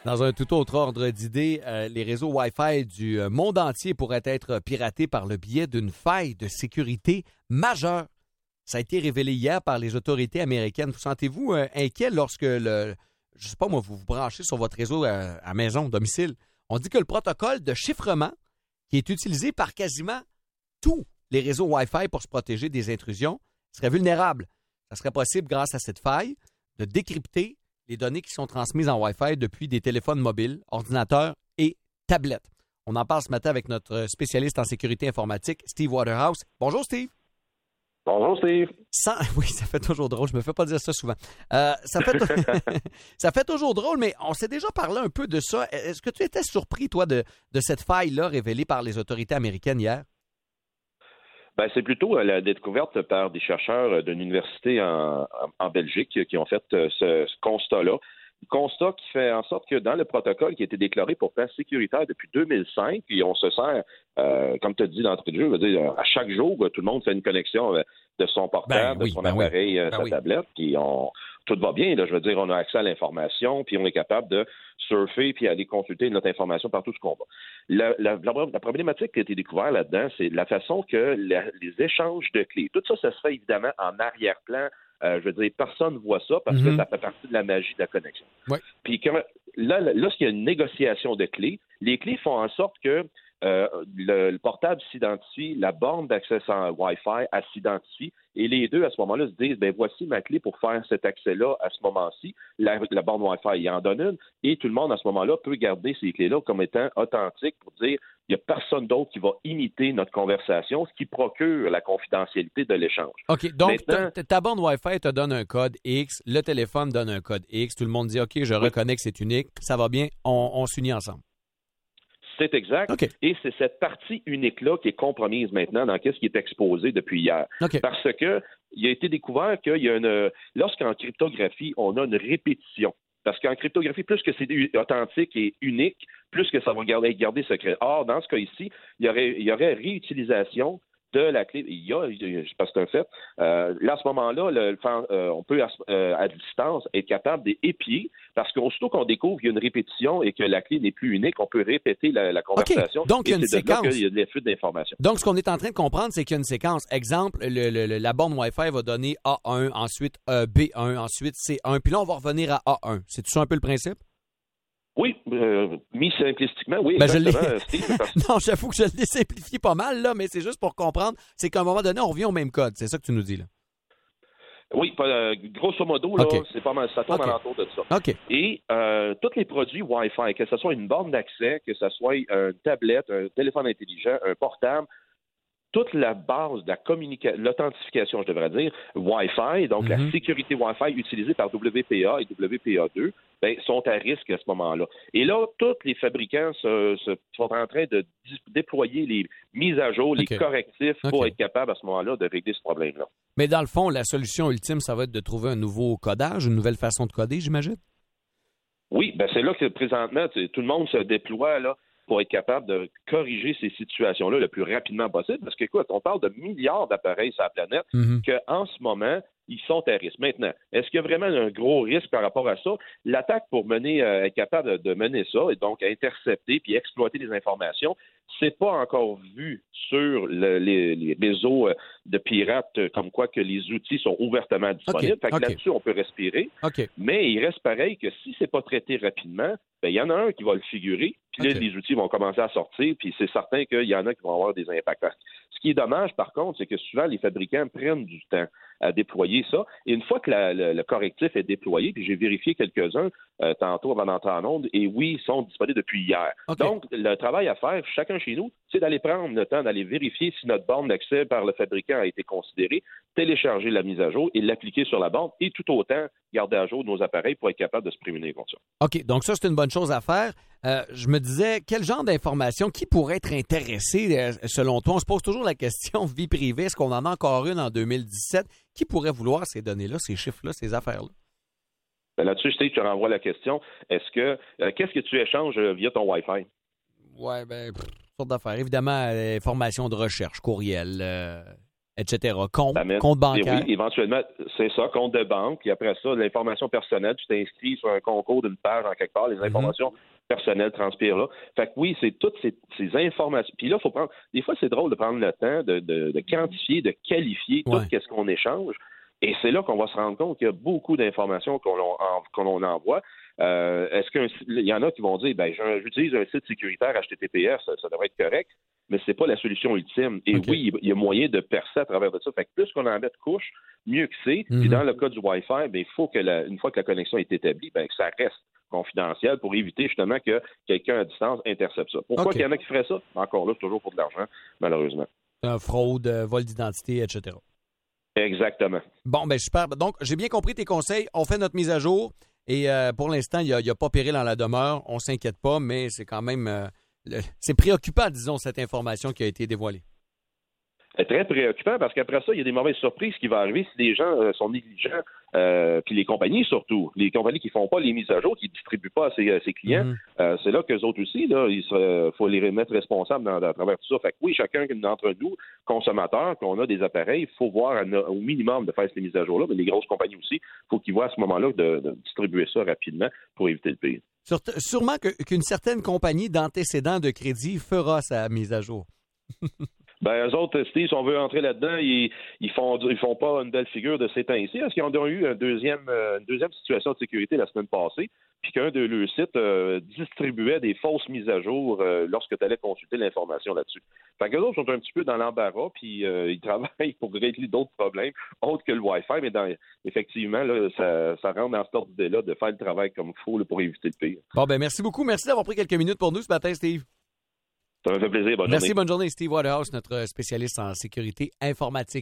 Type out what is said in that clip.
Dans un tout autre ordre d'idées, les réseaux Wi-Fi du monde entier pourraient être piratés par le biais d'une faille de sécurité majeure. Ça a été révélé hier par les autorités américaines. Vous sentez-vous inquiet lorsque je sais pas moi, vous vous branchez sur votre réseau à maison, domicile? On dit que le protocole de chiffrement qui est utilisé par quasiment tous les réseaux Wi-Fi pour se protéger des intrusions serait vulnérable. Ça serait possible, grâce à cette faille, de décrypter les données qui sont transmises en Wi-Fi depuis des téléphones mobiles, ordinateurs et tablettes. On en parle ce matin avec notre spécialiste en sécurité informatique, Steve Waterhouse. Bonjour, Steve. Bonjour, Steve. Oui, ça fait toujours drôle. Je me fais pas dire ça souvent. Ça fait toujours drôle, mais on s'est déjà parlé un peu de ça. Est-ce que tu étais surpris, toi, de cette faille-là révélée par les autorités américaines hier? Ben, c'est plutôt la découverte par des chercheurs d'une université en Belgique qui ont fait ce constat-là. Constat qui fait en sorte que dans le protocole qui a été déclaré pour plan sécuritaire depuis 2005, puis on se sert, comme tu as dit d'entrée de jeu, je veux dire, à chaque jour, tout le monde fait une connexion de son portable, de son appareil, sa tablette, puis tout va bien. Là, je veux dire, on a accès à l'information, puis on est capable de surfer, puis aller consulter notre information partout ce qu'on va. La problématique qui a été découverte là-dedans, c'est la façon que les échanges de clés, tout ça, ça se fait évidemment en arrière-plan. Je veux dire, personne ne voit ça parce que ça fait partie de la magie de la connexion. Ouais. Puis lorsqu'il y a une négociation de clés, les clés font en sorte que le portable s'identifie, la borne d'accès en Wi-Fi, elle s'identifie, et les deux, à ce moment-là, se disent, ben voici ma clé pour faire cet accès-là à ce moment-ci. La borne Wi-Fi y en donne une, et tout le monde, à ce moment-là, peut garder ces clés-là comme étant authentiques pour dire, il n'y a personne d'autre qui va imiter notre conversation, ce qui procure la confidentialité de l'échange. OK, donc ta borne Wi-Fi te donne un code X, le téléphone donne un code X, tout le monde dit, OK, je reconnais que c'est unique, ça va bien, on s'unit ensemble. C'est exact. Okay. Et c'est cette partie unique-là qui est compromise maintenant dans ce qui est exposé depuis hier. Okay. Parce que il a été découvert qu'il y a lorsqu'en cryptographie, on a une répétition. Parce qu'en cryptographie, plus que c'est authentique et unique, plus que ça va garder secret. Or, dans ce cas ici, il y aurait réutilisation de la clé. Parce que c'est un fait. Là, à ce moment-là, on peut, à distance, être capable d'épier, parce qu'aussitôt qu'on découvre qu'il y a une répétition et que la clé n'est plus unique, on peut répéter la conversation. Okay. Donc, il y a une séquence. Il y a des fuites d'informations. Donc, ce qu'on est en train de comprendre, c'est qu'il y a une séquence. Exemple, la borne Wi-Fi va donner A1, ensuite B1, ensuite C1, puis là, on va revenir à A1. C'est tout ça un peu le principe? Oui, mis simplistiquement, oui. Ben non, j'avoue que je l'ai simplifié pas mal, là, mais c'est juste pour comprendre. C'est qu'à un moment donné, on revient au même code. C'est ça que tu nous dis, là. Oui, grosso modo, là, c'est pas mal. Ça tourne alentour de ça. Okay. Et tous les produits Wi-Fi, que ce soit une borne d'accès, que ce soit une tablette, un téléphone intelligent, un portable, toute la base de l'authentification, je devrais dire, Wi-Fi, donc la sécurité Wi-Fi utilisée par WPA et WPA2, sont à risque à ce moment-là. Et là, tous les fabricants sont en train de déployer les mises à jour, les correctifs pour être capables à ce moment-là de régler ce problème-là. Mais dans le fond, la solution ultime, ça va être de trouver un nouveau codage, une nouvelle façon de coder, j'imagine? Oui, c'est là que présentement, tout le monde se déploie là pour être capable de corriger ces situations-là le plus rapidement possible. Parce qu'écoute, on parle de milliards d'appareils sur la planète qu'en ce moment, ils sont à risque. Maintenant, est-ce qu'il y a vraiment un gros risque par rapport à ça? L'attaque pour être capable de mener ça et donc intercepter puis exploiter les informations, c'est pas encore vu sur les réseaux de pirates comme quoi que les outils sont ouvertement disponibles. Fait que là-dessus, on peut respirer. Mais il reste pareil que si c'est pas traité rapidement, il y en a un qui va le figurer, puis là, les outils vont commencer à sortir, puis c'est certain qu'il y en a qui vont avoir des impacts. Ce qui est dommage, par contre, c'est que souvent, les fabricants prennent du temps à déployer ça. Et une fois que le correctif est déployé, puis j'ai vérifié quelques-uns tantôt avant d'entrer en onde, et oui, ils sont disponibles depuis hier. Donc, le travail à faire, chacun chez nous, c'est d'aller prendre le temps d'aller vérifier si notre borne d'accès par le fabricant a été considérée, télécharger la mise à jour et l'appliquer sur la borne, et tout autant garder à jour nos appareils pour être capable de se prémunir contre ça. OK, donc ça, c'est une bonne chose à faire. Je me disais, quel genre d'informations, qui pourrait être intéressé, selon toi? On se pose toujours la question vie privée. Est-ce qu'on en a encore une en 2017? Qui pourrait vouloir ces données-là, ces chiffres-là, ces affaires-là? Là-dessus, Steve, tu renvoies la question. Qu'est-ce que tu échanges via ton Wi-Fi? Oui, toutes sortes d'affaires. Évidemment, informations de recherche, courriel, etc. Compte bancaire. Oui, éventuellement, c'est ça, compte de banque. Puis après ça, l'information personnelle, tu t'inscris sur un concours d'une page en quelque part, les informations personnelles transpirent là. Fait que oui, c'est toutes ces informations. Puis là, il faut prendre. Des fois, c'est drôle de prendre le temps de quantifier, de qualifier tout ce qu'on échange. Et c'est là qu'on va se rendre compte qu'il y a beaucoup d'informations qu'on envoie. Est-ce qu'il y en a qui vont dire, j'utilise un site sécuritaire HTTPS, ça devrait être correct, mais c'est pas la solution ultime. Et oui, il y a moyen de percer à travers de ça. Fait que plus qu'on en met de couches, mieux que c'est. Puis dans le cas du Wi-Fi, il faut que une fois que la connexion est établie, que ça reste confidentiel pour éviter justement que quelqu'un à distance intercepte ça. Pourquoi qu'il y en a qui feraient ça? Encore là, c'est toujours pour de l'argent, malheureusement. Fraude, vol d'identité, etc. Exactement. Bon, super. Donc, j'ai bien compris tes conseils. On fait notre mise à jour et pour l'instant, il n'y a pas péril en la demeure. On ne s'inquiète pas, mais c'est quand même... c'est préoccupant, disons, cette information qui a été dévoilée. C'est très préoccupant parce qu'après ça, il y a des mauvaises surprises qui vont arriver si les gens sont négligents. Puis les compagnies surtout, les compagnies qui font pas les mises à jour, qui distribuent pas à ses clients, c'est là qu'eux autres aussi, là, faut les remettre responsables à travers tout ça. Fait que oui, chacun d'entre nous, consommateurs, qu'on a des appareils, il faut voir au minimum de faire ces mises à jour-là, mais les grosses compagnies aussi, il faut qu'ils voient à ce moment-là de distribuer ça rapidement pour éviter le pire. Sûrement qu'une certaine compagnie d'antécédents de crédit fera sa mise à jour. Eux autres, Steve, si on veut entrer là-dedans, ils font pas une belle figure de ces temps-ci. Est-ce qu'ils ont eu une deuxième situation de sécurité la semaine passée, puis qu'un de leurs sites distribuait des fausses mises à jour lorsque tu allais consulter l'information là-dessus. Fait que les autres sont un petit peu dans l'embarras, puis ils travaillent pour régler d'autres problèmes autres que le Wi-Fi, mais effectivement, là, ça rentre dans cette ordre d'idée-là de faire le travail comme il faut là, pour éviter le pire. Bon, merci beaucoup. Merci d'avoir pris quelques minutes pour nous ce matin, Steve. Ça me fait plaisir. Bonne journée. Merci, bonne journée. Steve Waterhouse, notre spécialiste en sécurité informatique.